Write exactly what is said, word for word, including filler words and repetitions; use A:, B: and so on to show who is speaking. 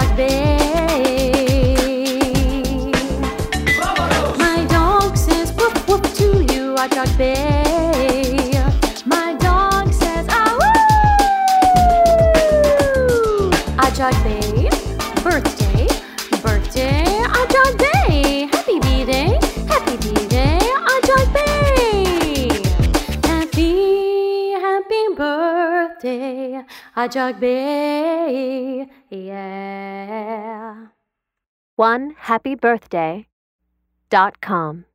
A: Ajak Bay. My dog says woof woof to you, Ajak Bay. My dog says ah woo. Ajak Bay, birthday, birthday, Ajak Bay. Happy B-Day, happy B-Day, Ajak Bay. Happy, happy birthday, Ajak Bay. Yeah.
B: one happy birthday dot com